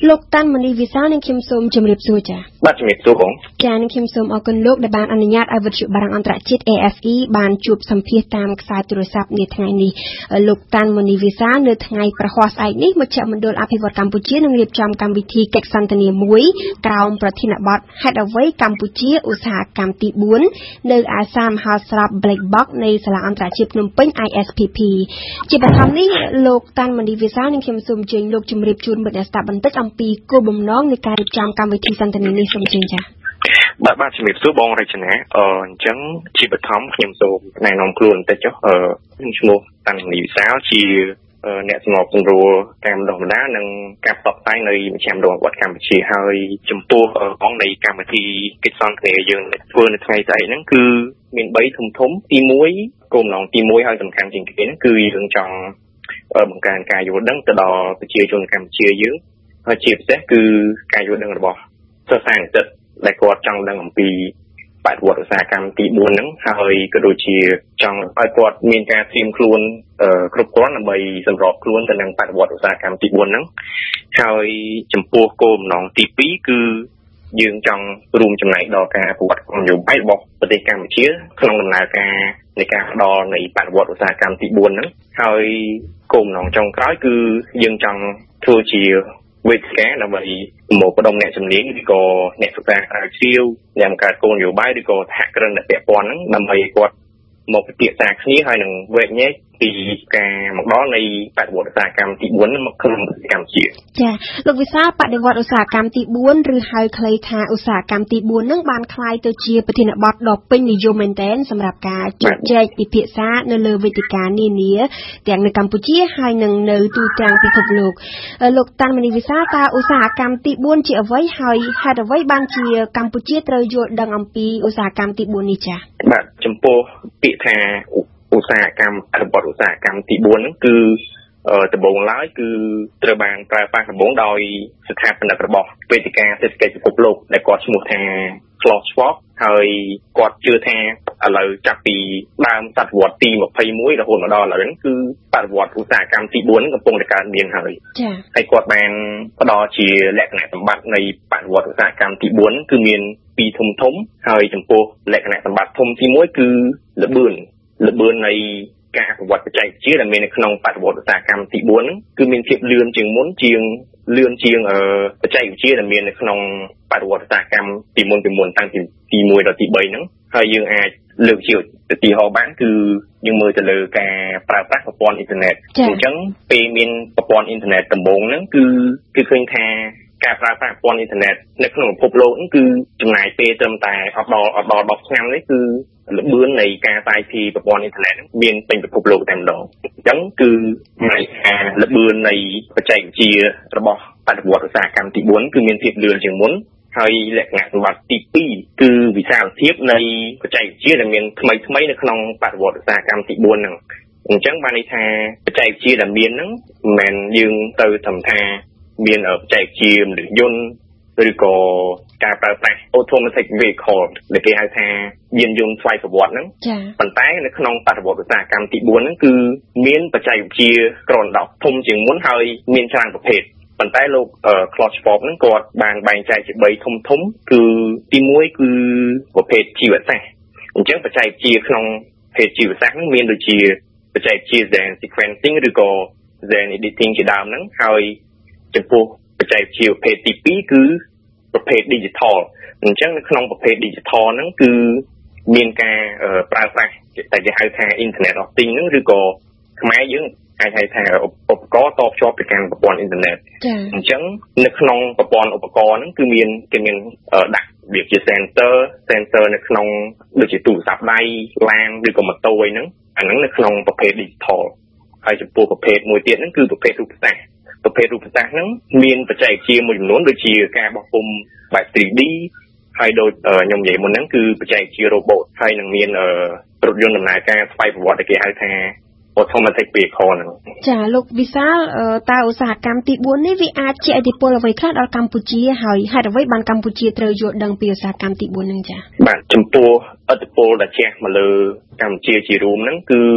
លោកតាន់មនីវិសាលនឹងខ្ញុំសូមជម្រាបសួរចា៎បាទជំរាបសួរបងចា៎នឹងខ្ញុំសូមអរគុណលោកដែលបានអនុញ្ញាតឲ្យវិទ្យុបារាំងអន្តរជាតិ AFE បានជួបសម្ភាសតាមខ្សែទូរស័ព្ទនាថ្ងៃនេះលោកតាន់មនីវិសាលនៅថ្ងៃប្រហ័សស្អែកនេះមជ្ឈមណ្ឌលអភិវឌ្ឍកម្ពុជានឹងរៀបចំកម្មវិធីកិច្ចសន្ទនាមួយក្រោមប្រធានបទហេតុអ្វីកម្ពុជាឧស្សាហកម្មទី4នៅឯសាលមហោស្រព Black Box នៃសាលាអន្តរជាតិភ្នំពេញ ISPP ជាបឋមនេះលោកតាន់មនីវិសាលនឹងខ្ញុំសូមអញ្ជើញលោកជម្រាបជូនមិត្តអ្នកស្ដាប់បន្តិចអំពីគោលបំណងនៃការរៀបចំកម្មវិធីសន្ទនានេះសូមជឿចា៎បាទជំរាបសួរបងរចនាអញ្ចឹងជាបឋមខ្ញុំសូមណែនាំខ្លួនបន្តិចចុះខ្ញុំឈ្មោះតាន់មនីវិសាលជាអ្នកសម្របសម្រួលការបណ្ដុះបណ្ដាលនិងការផ្សព្វផ្សាយនៅមជ្ឈមណ្ឌលអភិវឌ្ឍកម្ពុជាហើយចំពោះអង្គនៃកម្មវិធីកិច្ចសន្ទនាយើងធ្វើនៅថ្ងៃស្អែកហ្នឹងគឺមាន3ធំទី1គោលបំណងទី1ហើយសំខាន់ជាងគេហ្នឹងគឺយើងចង់បង្កើនការយល់ដឹងទៅដល់ប្រជាជនកម្ពុជាយើងហើយជាពិសេសគឺការយល់ដឹងរបស់សិស្សានុសិស្សដែលគាត់ចង់ដឹងអំពីបរិបទឧស្សាហកម្មទី4ហ្នឹងហើយក៏ដូចជាចង់ឲ្យគាត់មានការត្រៀមខ្លួនគ្រប់គ្រាន់ដើម្បីសម្របខ្លួនទៅនឹងបរិបទឧស្សាហកម្មទី4ហ្នឹងហើយចំពោះគោលបំណងទី2គឺយើងចង់រួមចំណែកដល់ការអភិវឌ្ឍគោលនយោបាយរបស់ប្រទេសកម្ពុជាក្នុងដំណើរការនៃការផ្ដល់នៃបរិបទឧស្សាហកម្មទី4ហ្នឹងហើយគោលបំណងចុងក្រោយគឺយើងចង់ធ្វើជាវេទិកាដើម្បីមកបដិអ្នកជំនាញឬក៏អ្នកសិក្សាក្រៅជ្រាវអ្នកបង្កើតគោលនយោបាយឬក៏សហគ្រិនដែលពាក់ព័ន្ធហ្នឹងដើម្បីគាត់មកពិភាក្សាគ្នាហើយនឹងវែកញែកពីការមកដល់នៃបដិវត្តឧស្សាហកម្មទី4ហ្នឹងមកក្នុងប្រទេសកម្ពុជាចាលោកវិសាលបដិវត្តឧស្សាហកម្មទី4ឬហៅខ្លីថាឧស្សាហកម្មទី4ហ្នឹងបានក្លាយទៅជាប្រធានបទដ៏ពេញនិយមមែនទែនសម្រាប់ការជជែកពិភាក្សានៅលើវេទិកានានាទាំងនៅកម្ពុជាហើយនិងនៅទូទាំងពិភពលោកតាន់មនីវិសាលតើឧស្សាហកម្មទី4ជាអ្វីហើយហេតុអ្វីបានជាកម្ពុជាត្រូវយល់ដឹងអំពីឧស្សាហកម្មទី4នេះចា៎បាទចំពោះពាក្យថាឧស្សាហកម្មបរិបទឧស្សាហកម្មទី4ហ្នឹងគឺដំបូងឡើយគឺត្រូវបានប្រើប្រាស់ដំបូងដោយស្ថាបនិករបស់វេទិកាសេដ្ឋកិច្ចពិភពលោកដែលគាត់ឈ្មោះថា Klaus Schwab ហើយគាត់ជឿថាឥឡូវចាប់ពីដើមសតវត្សទី21រហូតមកដល់ឥឡូវហ្នឹងគឺបរិវត្តឧស្សាហកម្មទី4ហ្នឹងកំពុងតែកើតមានហើយចា៎ហើយគាត់បានផ្ដល់ជាលក្ខណៈសម្បត្តិនៃបរិវត្តឧស្សាហកម្មទី4គឺមាន2ធំហើយចំពោះលក្ខណៈសម្បត្តិធំទី1គឺល្បឿននៃការអភិវឌ្ឍបច្ចេកវិទ្យាដែលមាននៅក្នុងបរិបទឧស្សាហកម្មទី4ហ្នឹងគឺមានភាពលឿនជាងមុនលឿនជាងបច្ចេកវិទ្យាដែលមាននៅក្នុងបរិបទឧស្សាហកម្មពីមុនតាំងពីទី1ដល់ទី3ហ្នឹងហើយយើងអាចលើកជាឧទាហរណ៍បានគឺយើងមើលទៅលើការប្រើប្រាស់ប្រព័ន្ធអ៊ីនធឺណិតអញ្ចឹងពេលមានប្រព័ន្ធអ៊ីនធឺណិតដំបូងហ្នឹងគឺឃើញថាការប្រើប្រាស់ប្រព័ន្ធអ៊ីនធឺណិតនៅក្នុងពិភពលោកហ្នឹងគឺចំណាយពេលត្រឹមតែអត់ដល់10ឆ្នាំនេះគឺល្បឿននៃការផ្សាយពីប្រព័ន្ធអ៊ីនធឺណិតមានពេញពិភពលោកតែម្ដងអញ្ចឹងគឺនៃការល្បឿននៃបច្ចេកវិទ្យារបស់បរិវត្តឧស្សាហកម្មទី4គឺមានភាពលឿនជាងមុនហើយលក្ខណៈសម្បត្តិទី2គឺវិសាលភាពនៃបច្ចេកវិទ្យាដែលមានថ្មីនៅក្នុងបរិវត្តឧស្សាហកម្មទី4ហ្នឹងអញ្ចឹងបានន័យថាបច្ចេកវិទ្យាដែលមានហ្នឹងមិនមែនយើងទៅត្រឹមថាមានបច្ចេកវិទ្យាមនុស្សយន្តឬក៏ការប្រើប្រាស់ automatic vehicle ដែលគេហៅថាយានយន្តស្វ័យប្រវត្តិហ្នឹងប៉ុន្តែនៅក្នុងបរិបទឧស្សាហកម្មទី4ហ្នឹងគឺមានបច្ចេកវិទ្យាក្រនដប់ធំជាងមុនហើយមានច្រើនប្រភេទប៉ុន្តែលោក Klaus Schwab ហ្នឹងគាត់បានបែងចែកជា3ធំគឺទី1គឺប្រភេទជីវសាស្ត្រអញ្ចឹងបច្ចេកវិទ្យាក្នុងប្រភេទជីវសាស្ត្រហ្នឹងមានដូចជាបច្ចេកវិទ្យា gene sequencing ឬក៏ gene editing ជាដើមហ្នឹងហើយចំពោះបច្ចេកវិទ្យាប្រភេទទី2គឺប្រភេទ digital អញ្ចឹងនៅក្នុងប្រភេទ digital ហ្នឹងគឺមានការប្រើប្រាស់តែគេហៅថា Internet of Things ហ្នឹងឬក៏ខ្មែរយើងអាចហៅថាឧបករណ៍តភ្ជាប់ទៅកាន់ប្រព័ន្ធអ៊ីនធឺណិតអញ្ចឹងនៅក្នុងប្រព័ន្ធឧបករណ៍ហ្នឹងគឺគេមានដាក់វាជា sensor នៅក្នុងដូចជាទូរស័ព្ទដៃឡានឬក៏ម៉ូតូអីហ្នឹងអាហ្នឹងនៅក្នុងប្រភេទ digital ហើយចំពោះប្រភេទមួយទៀតហ្នឹងគឺប្រភេទរូបសាស្ត្រហ្នឹងមានបច្ចេកវិទ្យាមួយចំនួនដូចជាការបោះពុម្ពបែប 3D ហើយដូចខ្ញុំនិយាយមុនហ្នឹងគឺបច្ចេកវិទ្យា robot ហើយនឹងមានរថយន្តដំណើរការស្វ័យប្រវត្តិដែលគេហៅថា automatic vehicle ហ្នឹងចាលោកវិសាលតើឧស្សាហកម្មទី4នេះវាអាចជាឥទ្ធិពលអ្វីខ្លះដល់កម្ពុជាហើយហេតុអ្វីបានកម្ពុជាត្រូវយល់ដឹងពីឧស្សាហកម្មទី4ហ្នឹងចាបាទចំពោះឥទ្ធិពលដែលជះមកលើកម្ពុជាជារួមហ្នឹងគឺ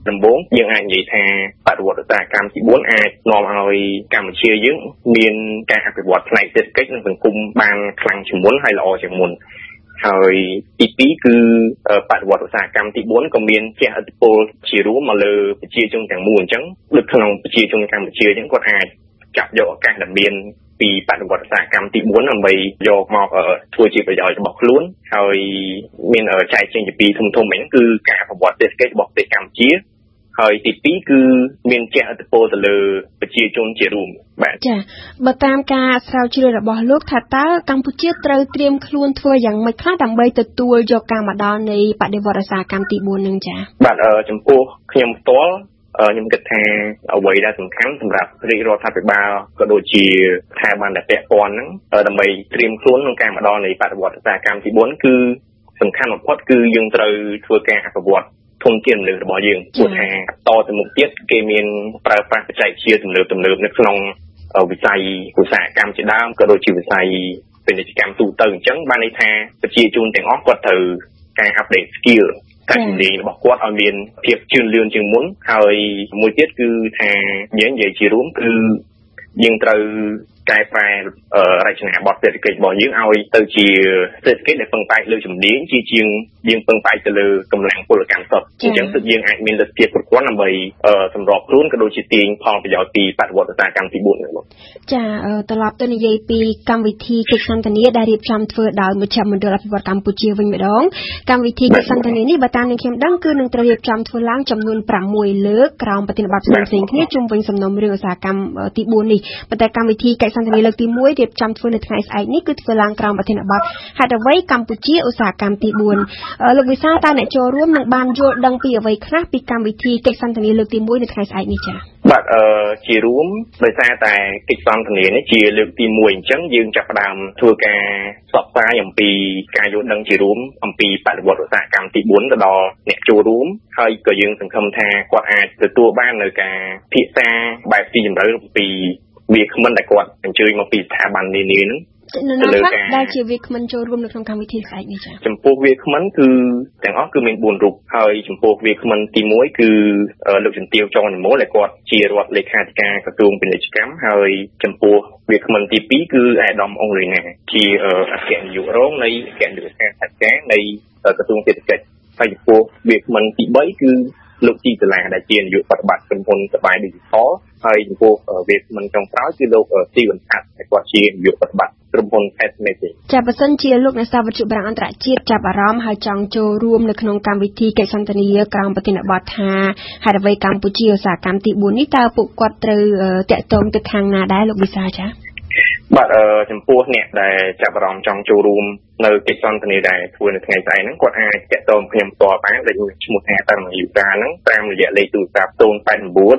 ដំបូងយើងអាចនិយាយថាបដិវត្តឧស្សាហកម្មទី4អាចនាំឲ្យកម្ពុជាយើងមានការអភិវឌ្ឍផ្នែកសេដ្ឋកិច្ចនិងសង្គមបានខ្លាំងជាងមុនហើយល្អជាងមុនហើយទី2គឺបដិវត្តឧស្សាហកម្មទី4ក៏មានជះឥទ្ធិពលជារួមមកលើប្រជាជនទាំងមូលអញ្ចឹងដូចក្នុងប្រជាជនកម្ពុជាអញ្ចឹងគាត់អាចចាប់យកឱកាសដែលមានពីបដិវត្តឧស្សាហកម្មទី4ដើម្បីយកមកធ្វើជាប្រយោជន៍របស់ខ្លួនហើយមានចែកចេញជាពីរធំៗហ្នឹងគឺការអភិវឌ្ឍសេដ្ឋកិច្ចរបស់ប្រទេសកម្ពុជាហើយទី2គឺមានជះឥទ្ធិពលទៅលើប្រជាជនជារួមបាទចាបើតាមការស្រាវជ្រាវរបស់លោកថាតើកម្ពុជាត្រូវត្រៀមខ្លួនធ្វើយ៉ាងម៉េចខ្លះដើម្បីទទួលយកការមកដល់នៃបដិវត្តឧស្សាហកម្មទី4នឹងចាបាទចំពោះខ្ញុំផ្ទាល់ខ្ញុំគិតថាអ្វីដែលសំខាន់សម្រាប់រាជរដ្ឋាភិបាលក៏ដូចជាស្ថាប័នដែលពាក់ព័ន្ធហ្នឹងដើម្បីត្រៀមខ្លួនក្នុងការមកដល់នៃបដិវត្តឧស្សាហកម្មទី4គឺសំខាន់បំផុតគឺយើងត្រូវធ្វើការអភិវឌ្ឍធនធានមនុស្សរបស់យើងព្រោះថាតទៅមុខទៀតគេមានប្រើប្រាស់បច្ចេកវិទ្យាទំនើបនៅក្នុងវិស័យឧស្សាហកម្មជាដើមក៏ដូចជាវិស័យពាណិជ្ជកម្មទូទៅអញ្ចឹងបានន័យថាប្រជាជនទាំងអស់គាត់ត្រូវការ update skill ការជំនាញរបស់គាត់ឲ្យមានភាពជឿនលឿនជាងមុនហើយមួយទៀតគឺថាយើងនិយាយជារួមគឺយើងត្រូវកែប្រែរចនាបថសេដ្ឋកិច្ចរបស់យើងឲ្យទៅជាសេដ្ឋកិច្ចដែលពឹងផ្អែកលើជំនាញជាងយើងពឹងផ្អែកទៅលើកម្លាំងពលកម្មសុទ្ធអញ្ចឹងគឺយើងអាចមានលទ្ធភាពគ្រប់គ្រាន់ដើម្បីសម្របខ្លួនក៏ដូចជាទាញផលប្រយោជន៍ពីបដិវត្តឧស្សាហកម្មទី4នេះបងចាត្រឡប់ទៅនិយាយពីកម្មវិធីកិច្ចសន្ទនាដែលរៀបចំធ្វើដោយមជ្ឈមណ្ឌលអភិវឌ្ឍកម្ពុជាវិញម្ដងកម្មវិធីកិច្ចសន្ទនានេះបើតាមនឹងខ្ញុំដឹងគឺនឹងត្រូវរៀបចំធ្វើឡើងចំនួន6លើកក្រោមប្រធានបទផ្សេងៗគ្នាជុំវិញសំណុំរឿងឧស្សាហកម្មទី4នេះប៉ុន្តែកម្មវិធីកិច្ចសន្ទនាលើកទី1រៀបចំធ្វើនៅថ្ងៃស្អែកនេះគឺធ្វើឡើងក្រោមប្រធានបទហេតុអ្វីកម្ពុជាឧស្សាហកម្មទី4លោកវិសាលតើអ្នកចូលរួមនឹងបានយល់ដឹងពីអ្វីខ្លះពីកម្មវិធីកិច្ចសន្ទនាលើកទី1នៅថ្ងៃស្អែកនេះចា៎បាទជារួមដោយសារតែកិច្ចសន្ទនានេះជាលើកទី1អញ្ចឹងយើងចាប់ផ្ដើមធ្វើការផ្សព្វផ្សាយអំពីការយល់ដឹងជារួមអំពីបដិវត្តឧស្សាហកម្មទី4ទៅដល់អ្នកចូលរួមហើយក៏យើងសង្ឃឹមថាគាត់អាចទទួលបាននៅការពិភាក្សាបែបទីជម្រៅពីវាគ្មិនដែលគាត់អញ្ជើញមកពីស្ថាប័ននានាហ្នឹងទៅលើការដែលជាវាគ្មិនចូលរួមនៅក្នុងកម្មវិធីស្អែកនេះចា៎ចំពោះវាគ្មិនគឺទាំងអស់គឺមាន4រូបហើយចំពោះវាគ្មិនទី1គឺលោកជំទាវចងនិមលដែលគាត់ជារដ្ឋលេខាធិការក្រសួងពាណិជ្ជកម្មហើយចំពោះវាគ្មិនទី2គឺអាដាមអង្រីណាជាអគ្គនាយករងនៃអគ្គនាយកដ្ឋានធិការនៃក្រសួងសេដ្ឋកិច្ចហើយចំពោះវាគ្មិនទី3គឺលោកជីសាឡាដែលជានាយកបប្រតិបត្តិក្រុមហ៊ុនសបាយ Digital ហើយចំពោះវាគ្មិនចុងក្រោយគឺលោកស៊ីវ៉ាន់ថាត់ដែលគាត់ជានាយកបប្រតិបត្តិក្រុមហ៊ុន Esmete ចាបើសិនជាលោកអ្នកសាវិទ្យុបារាំងអន្តរជាតិចាប់អារម្មណ៍ហើយចង់ចូលរួមនៅក្នុងកម្មវិធីកិច្ចសន្ទនាក្រោមប្រធានបទថាហេតុអ្វីកម្ពុជាឧស្សាហកម្មទី4នេះតើពួកគាត់ត្រូវតាក់ទងទៅខាងណាដែរលោកវិសាចាបាទចំពោះអ្នកដែលចាប់អារម្មណ៍ចង់ចូលរួមនៅកិច្ចសន្ទនាដែលធ្វើនៅថ្ងៃស្អែកហ្នឹងគាត់អាចតាក់ទងខ្ញុំផ្ទាល់បានដោយឈ្មោះថាតាមយុកាហ្នឹងតាមរយៈលេខទូរស័ព្ទ089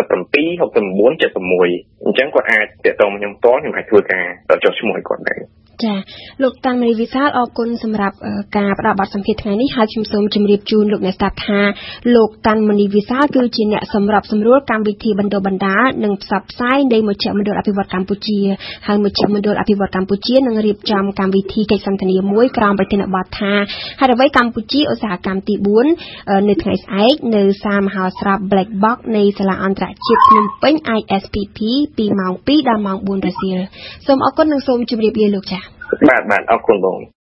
67 69 71អញ្ចឹងគាត់អាចតាក់ទងខ្ញុំផ្ទាល់ខ្ញុំអាចធ្វើការចុះឈ្មោះឲ្យគាត់ដែរចាលោកតាន់មនីវិសាលអរគុណសម្រាប់ការផ្ដល់បទសម្ភាសន៍ថ្ងៃនេះហើយខ្ញុំសូមជម្រាបជូនលោកអ្នកស្ដាប់ថាលោកតាន់មនីវិសាលគឺជាអ្នកសម្របសម្រួលកម្មវិធីបណ្ដុះបណ្ដាលនិងផ្សព្វផ្សាយនៃមជ្ឈមណ្ឌលអភិវឌ្ឍកម្ពុជាហើយមជ្ឈមណ្ឌលអភិវឌ្ឍកម្ពុជានឹងរៀបចំកម្មវិធីកិច្ចសន្ទនាមួយក្រោមប្រធានបទថាហេតុអ្វីកម្ពុជាឧស្សាហកម្មទី4នៅថ្ងៃស្អែកនៅសាលមហោស្រព Black Box នៃសាលាអន្តរជាតិភ្នំពេញ ISPP ពីម៉ោង2ដល់ម៉ោង4រសៀលសូមអរគុណនិងសូមជម្រាបលាលោកចា៎បាទអរគុណបង